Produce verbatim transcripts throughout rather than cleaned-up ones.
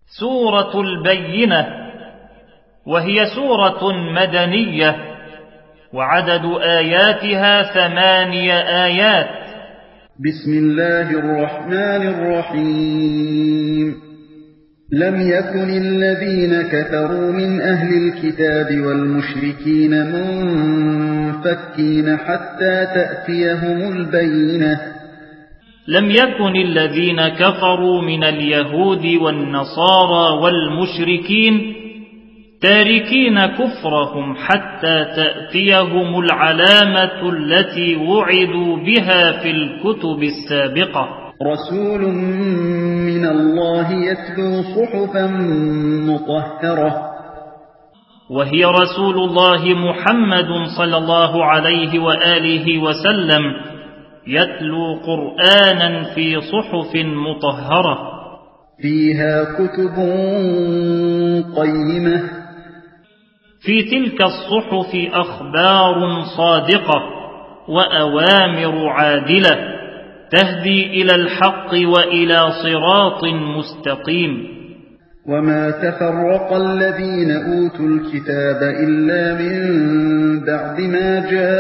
سورة البينة، وهي سورة مدنية، وعدد آياتها ثماني آيات. بسم الله الرحمن الرحيم. لم يكن الذين كفروا من أهل الكتاب والمشركين منفكين حتى تأتيهم البينة. لم يكن الذين كفروا من اليهود والنصارى والمشركين تاركين كفرهم حتى تأتيهم العلامة التي وعدوا بها في الكتب السابقة. رسول من الله يتلو صحفا مطهرة، وهي رسول الله محمد صلى الله عليه وآله وسلم يتلو قرآنا في صحف مطهرة فيها كتب قيمة. في تلك الصحف أخبار صادقة وأوامر عادلة تهدي إلى الحق وإلى صراط مستقيم. وما تفرق الذين أوتوا الكتاب إلا من بعد ما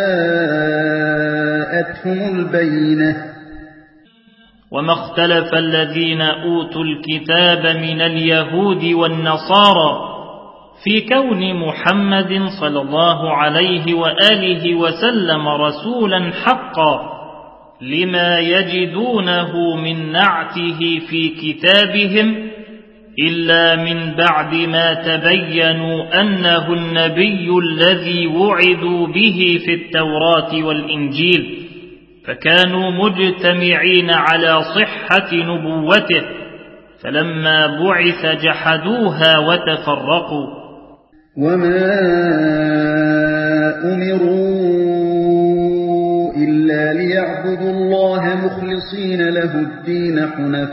جاءتهم البينة. وما اختلف الذين أوتوا الكتاب من اليهود والنصارى في كون محمد صلى الله عليه وآله وسلم رسولا حقا لما يجدونه من نعته في كتابهم، إلا من بعد ما تبينوا أنه النبي الذي وعدوا به في التوراة والإنجيل، فكانوا مجتمعين على صحة نبوته، فلما بعث جحدوها وتفرقوا. وما أمروا إلا ليعبدوا الله مخلصين له الدين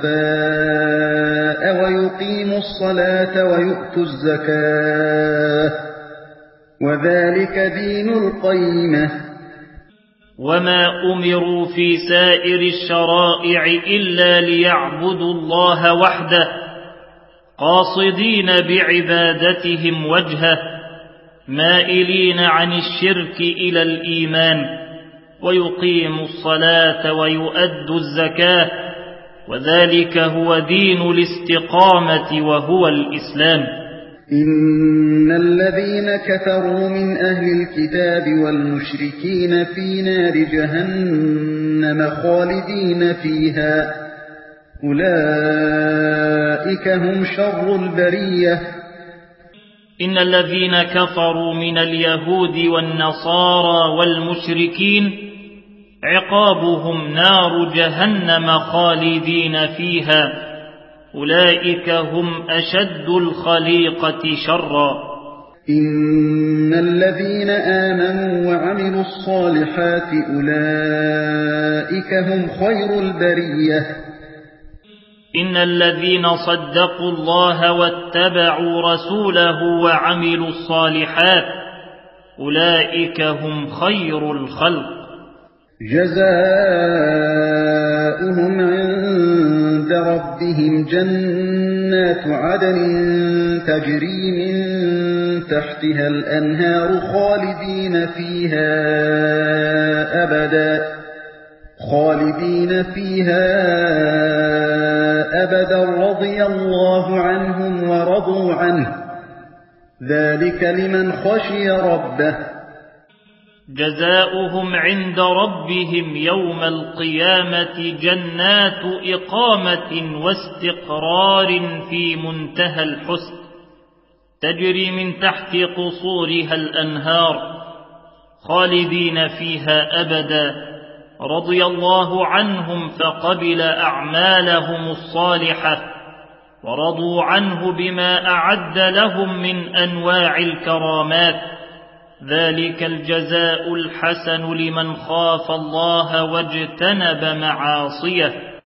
حنفاء ويقيموا الصلاة ويؤتوا الزكاة وذلك دين القيمة. وما أمروا في سائر الشرائع إلا ليعبدوا الله وحده قاصدين بعبادتهم وجهه، مائلين عن الشرك إلى الإيمان، ويقيموا الصلاة ويؤدوا الزكاة، وذلك هو دين الاستقامة وهو الإسلام. إن الذين كفروا من أهل الكتاب والمشركين في نار جهنم خالدين فيها، أولئك هم شر البرية. إن الذين كفروا من اليهود والنصارى والمشركين عقابهم نار جهنم خالدين فيها، أولئك هم أشد الخليقة شرا. إن الذين آمنوا وعملوا الصالحات أولئك هم خير البرية. إن الذين صدقوا الله واتبعوا رسوله وعملوا الصالحات أولئك هم خير الخلق. جزاؤهم عند ربهم جنات عدن تجري من تحتها الأنهار خالدين فيها أبدا خالدين فيها أبدا رضي الله عنهم ورضوا عنه، ذلك لمن خشي ربه. جزاؤهم عند ربهم يوم القيامة جنات إقامة واستقرار في منتهى الحسن، تجري من تحت قصورها الأنهار خالدين فيها أبدا، رضي الله عنهم فقبل أعمالهم الصالحة، ورضوا عنه بما أعد لهم من أنواع الكرامات، ذلك الجزاء الحسن لمن خاف الله واجتنب معاصيه.